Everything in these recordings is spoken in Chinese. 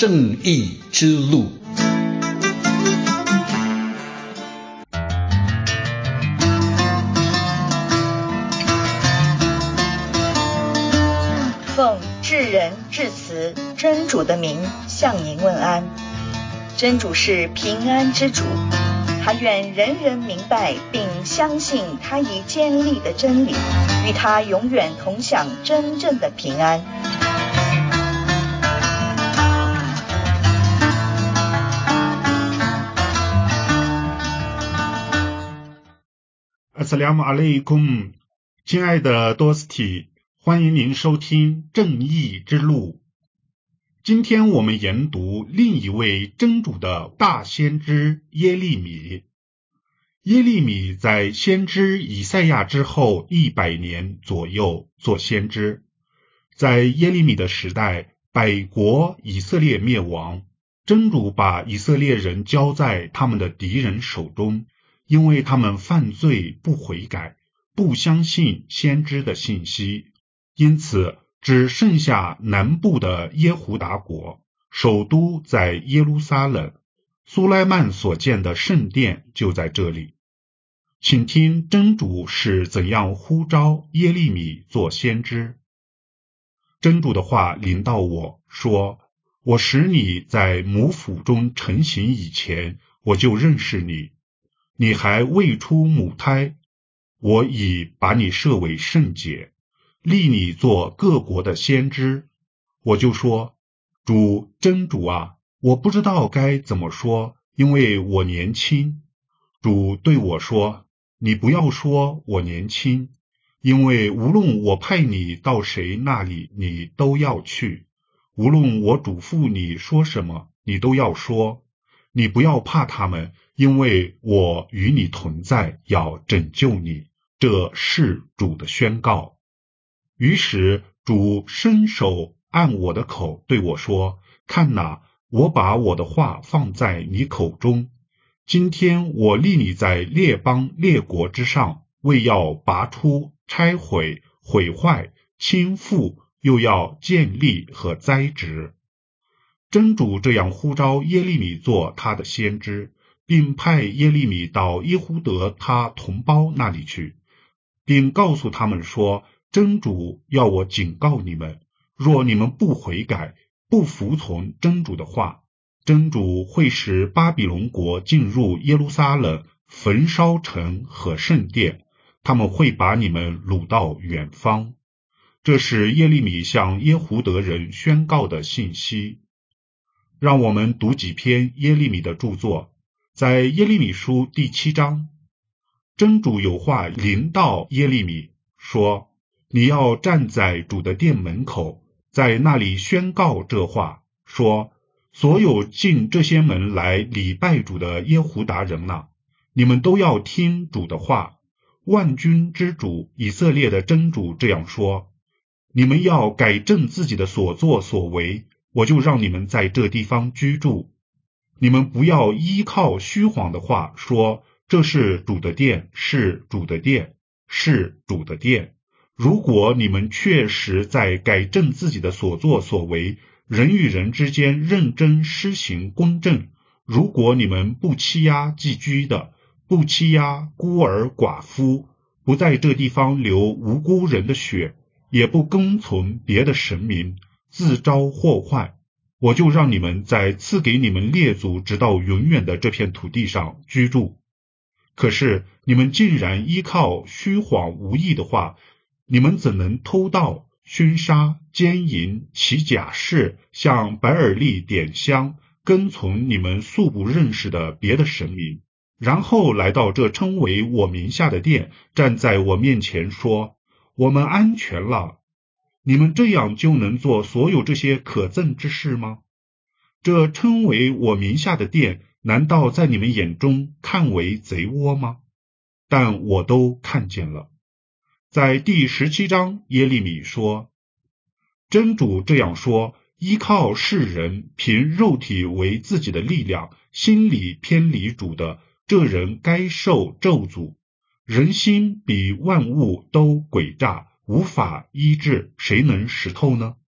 正义之路。 奉至仁至慈真主的名向您问安。真主是平安之主，他愿人人明白并相信他已建立的真理，与他永远同享真正的平安。 阿斯拉姆阿勒库姆，亲爱的多斯提，欢迎您收听正义之路。今天我们研读另一位真主的大先知耶利米。耶利米在先知以赛亚之后100年左右做先知。在耶利米的时代，百国以色列灭亡，真主把以色列人交在他们的敌人手中，因为他们犯罪不悔改，不相信先知的信息，因此只剩下南部的耶胡达国，首都在耶路撒冷，苏莱曼所建的圣殿就在这里。请听真主是怎样呼召耶利米做先知。真主的话临到我说，我使你在母腹中成形以前，我就认识你，你还未出母胎，我已把你设为圣洁，立你做各国的先知。我就说，真主啊，我不知道该怎么说，因为我年轻。主对我说，你不要说我年轻，因为无论我派你到谁那里，你都要去，无论我嘱咐你说什么，你都要说。你不要怕他们，因为我与你同在，要拯救你。这是主的宣告。于是主伸手按我的口对我说，看哪，我把我的话放在你口中。今天我立你在列邦列国之上，为要拔出、拆毁、毁坏、倾覆，又要建立和栽植。真主这样呼召耶利米做他的先知，并派耶利米到耶胡德他同胞那里去，并告诉他们说，真主要我警告你们，若你们不悔改，不服从真主的话，真主会使巴比伦国进入耶路撒冷，焚烧城和圣殿，他们会把你们掳到远方。这是耶利米向耶胡德人宣告的信息。让我们读几篇耶利米的著作。在耶利米书第7章，真主有话临到耶利米，说，你要站在主的殿门口，在那里宣告这话，说，所有进这些门来礼拜主的耶胡达人哪，你们都要听主的话。万军之主以色列的真主这样说，你们要改正自己的所作所为，我就让你们在这地方居住。你们不要依靠虚谎的话说，这是主的殿，是主的殿，是主的殿。如果你们确实在改正自己的所作所为，人与人之间认真施行公正，如果你们不欺压寄居的，不欺压孤儿寡妇，不在这地方流无辜人的血，也不跟从别的神明，自招祸患，我就让你们在赐给你们列祖直到永远的这片土地上居住。可是你们竟然依靠虚谎无益的话，你们怎能偷盗、熏杀、奸淫、起假誓，向百尔利点香，跟从你们素不认识的别的神明，然后来到这称为我名下的殿，站在我面前说，我们安全了。你们这样就能做所有这些可憎之事吗？这称为我名下的殿，难道在你们眼中看为贼窝吗？但我都看见了。在第17章，耶利米说，真主这样说，依靠世人，凭肉体为自己的力量，心里偏离主的，这人该受咒诅。人心比万物都诡诈，无法医治，谁能识透呢？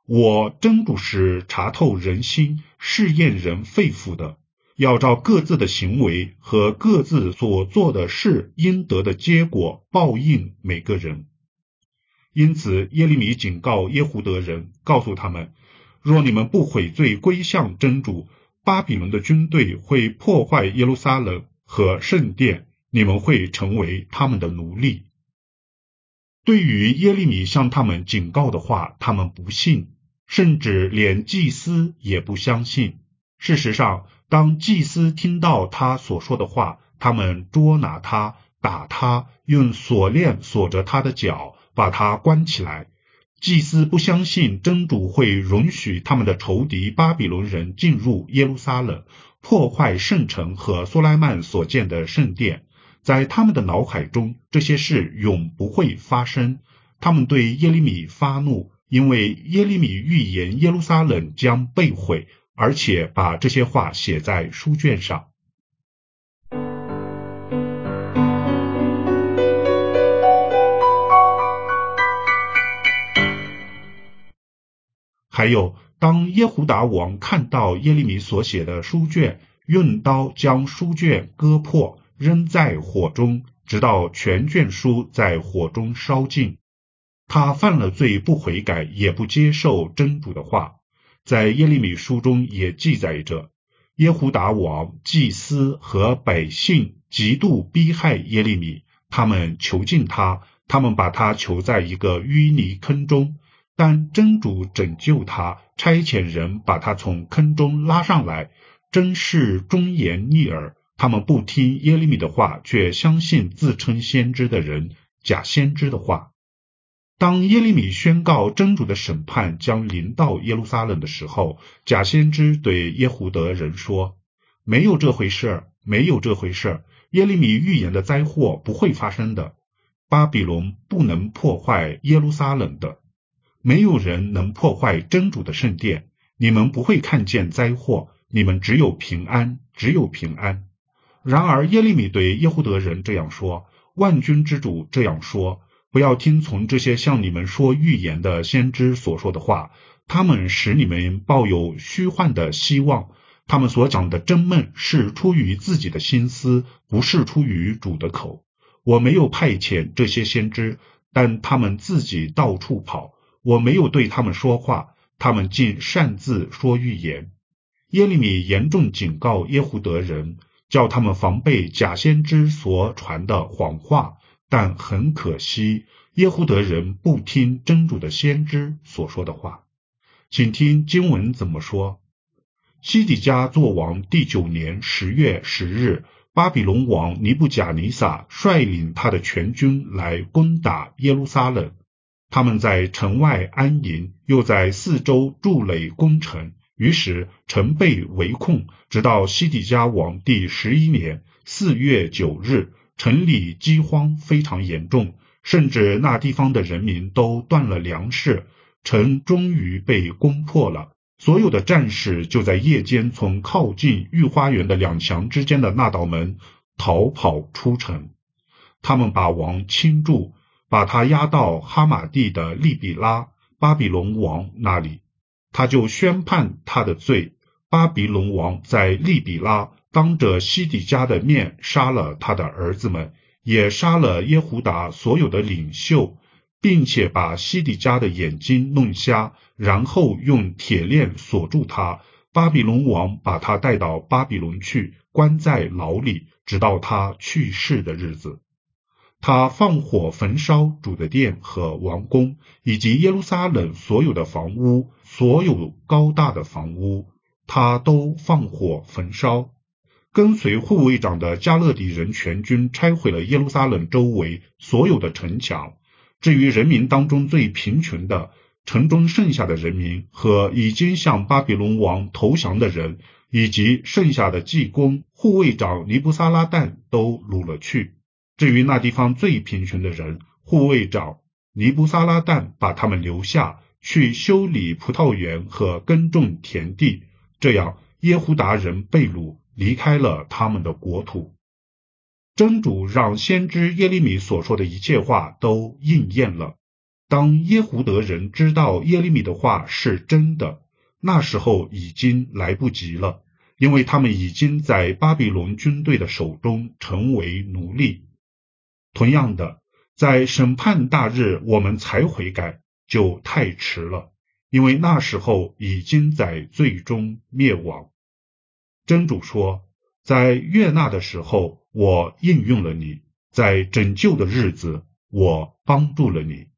我真主是查透人心、试验人肺腑的，要照各自的行为和各自所做的事应得的结果报应每个人。因此耶利米警告耶胡德人，告诉他们，若你们不悔罪归向真主，巴比伦的军队会破坏耶路撒冷和圣殿，你们会成为他们的奴隶。对于耶利米向他们警告的话，他们不信，甚至连祭司也不相信。事实上，当祭司听到他所说的话，他们捉拿他，打他，用锁链锁着他的脚，把他关起来。祭司不相信真主会允许他们的仇敌巴比伦人进入耶路撒冷，破坏圣城和所罗门所建的圣殿。在他们的脑海中，这些事永不会发生。他们对耶利米发怒，因为耶利米预言耶路撒冷将被毁，而且把这些话写在书卷上。还有，当耶胡达王看到耶利米所写的书卷，用刀将书卷割破，扔在火中，直到全卷书在火中烧尽。他犯了罪，不悔改，也不接受真主的话。在耶利米书中也记载着，耶胡达王、祭司和百姓极度逼害耶利米，他们囚禁他，他们把他囚在一个淤泥坑中，但真主拯救他，差遣人把他从坑中拉上来，真是忠言逆耳。他们不听耶利米的话，却相信自称先知的人、假先知的话。当耶利米宣告真主的审判将临到耶路撒冷的时候，假先知对耶胡德人说，没有这回事，没有这回事，耶利米预言的灾祸不会发生的，巴比伦不能破坏耶路撒冷的，没有人能破坏真主的圣殿，你们不会看见灾祸，你们只有平安，只有平安。然而耶利米对耶胡德人这样说，万军之主这样说，不要听从这些向你们说预言的先知所说的话，他们使你们抱有虚幻的希望，他们所讲的真梦是出于自己的心思，不是出于主的口。我没有派遣这些先知，但他们自己到处跑，我没有对他们说话，他们竟擅自说预言。耶利米严重警告耶胡德人，叫他们防备假先知所传的谎话，但很可惜，耶胡德人不听真主的先知所说的话。请听经文怎么说。西底家作王第9年10月10日，巴比伦王尼布甲尼撒率领他的全军来攻打耶路撒冷。他们在城外安营，又在四周筑垒攻城，于是城被围控，直到西底家王第11年4月9日，城里饥荒非常严重，甚至那地方的人民都断了粮食，城终于被攻破了。所有的战士就在夜间从靠近御花园的2墙之间的那道门逃跑出城。他们把王倾注，把他押到哈马地的利比拉，巴比伦王那里。他就宣判他的罪。巴比伦王在利比拉当着西底家的面杀了他的儿子们，也杀了耶胡达所有的领袖，并且把西底家的眼睛弄瞎，然后用铁链锁住他。巴比伦王把他带到巴比伦去，关在牢里，直到他去世的日子。他放火焚烧主的殿和王宫，以及耶路撒冷所有的房屋，所有高大的房屋，他都放火焚烧。跟随护卫长的加勒底人全军拆毁了耶路撒冷周围所有的城墙。至于人民当中最贫穷的，城中剩下的人民和已经向巴比伦王投降的人，以及剩下的祭工、护卫长尼布撒拉旦都掳了去。至于那地方最贫穷的人，护卫长尼布撒拉旦把他们留下，去修理葡萄园和耕种田地，这样耶胡达人被掳，离开了他们的国土。真主让先知耶利米所说的一切话都应验了。 当耶胡德人知道耶利米的话是真的，那时候已经来不及了，因为他们已经在巴比伦军队的手中成为奴隶。同样的，在审判大日我们才悔改，就太迟了，因为那时候已经在最终灭亡。真主说，在悦纳的时候我应用了你，在拯救的日子我帮助了你。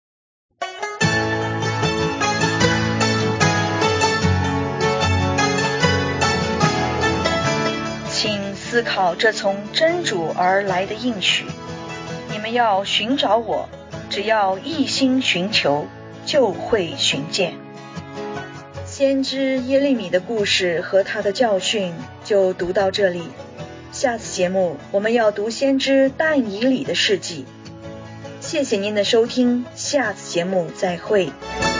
请思考这从真主而来的应许，你们要寻找我，只要一心寻求，就会寻见。先知耶利米的故事和他的教训就读到这里，下次节目我们要读先知但以理的事迹。谢谢您的收听，下次节目再会。